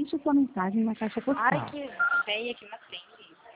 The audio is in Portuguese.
Deixe sua mensagem na caixa Ai, postal. que véia que me atende.